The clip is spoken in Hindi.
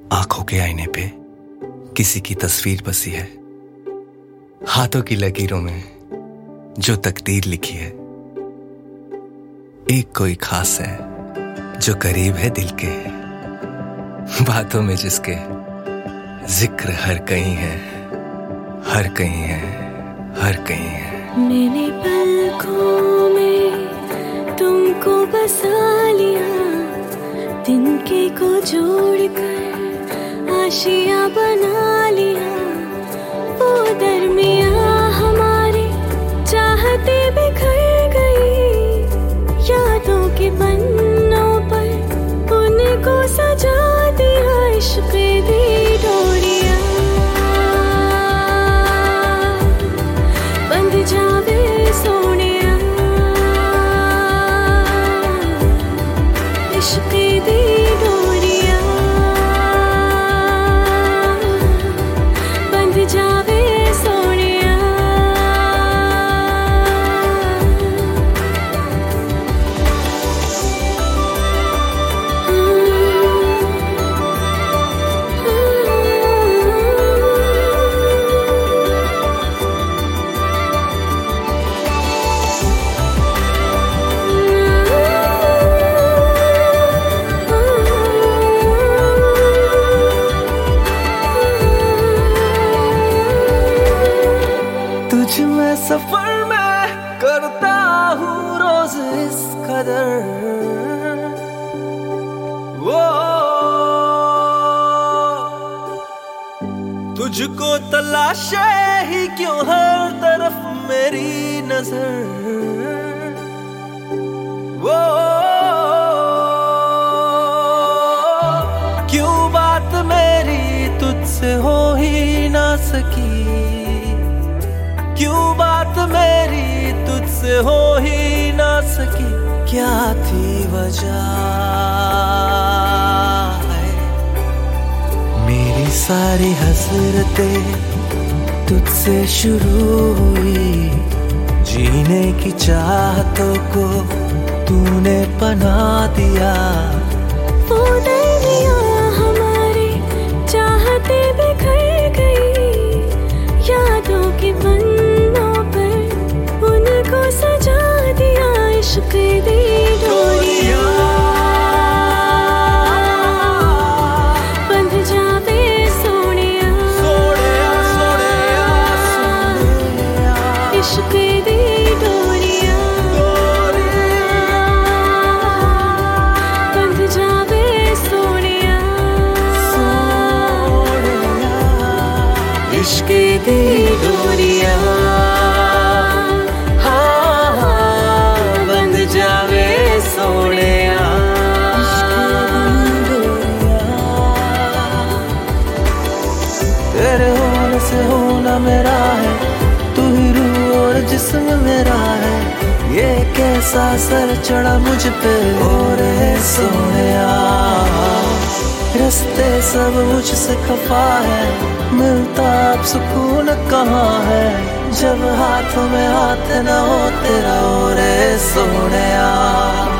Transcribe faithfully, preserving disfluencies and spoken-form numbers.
आंखों के आईने पे किसी की तस्वीर बसी है, हाथों की लकीरों में जो तकदीर लिखी है। एक कोई खास है जो करीब है दिल के, बातों में जिसके जिक्र हर कहीं है, हर कहीं है, हर कहीं है। मैंने पलकों में तुमको बसा लिया, तिनके को जोड़कर आशियां बना लिया। वो दरमियां हमारे चाहते बिखर गई, यादों के पन्नों पर उनको सजा दिया। इश्क़ दी डोरियां बंध जावे सोनिया, इश्क़ दी डोरियां बंध जावे सोनिया। तुझ में सफर में करता हूँ रोज इस कदर, वो तुझको तलाशे ही क्यों हर तरफ मेरी नजर। वो क्यों बात मेरी तुझसे हो ही ना सकी, क्यों बात मेरी तुझसे हो ही ना सकी। क्या थी वजह है, मेरी सारी हसरतें तुझसे शुरू हुई, जीने की चाहतों को तूने पनाह दिया। वो दरमियां हमारे चाहते बिखर गई, यादों के पन्नों पर उनको सजा दिया। इश्क़ दी डोरियां बंध जावे सोनिया, सोनिया सोनिया सोनिया। इश्क़ दी डोरियां बंध जावे सोनिया, इश्क़ दी डोरियां हाँ हाँ बंध जावे सोनिया। तेरे होने से होना मेरा है, तू ही रूह और जिस्म मेरा है। ये कैसा सर चढ़ा मुझ पे हो रहे सोनिया, रास्ते सब मुझसे खफा है, मिलता अब सुकून कहाँ है। जब हाथों में हाथ ना हो तेरा हो रे सोनिया।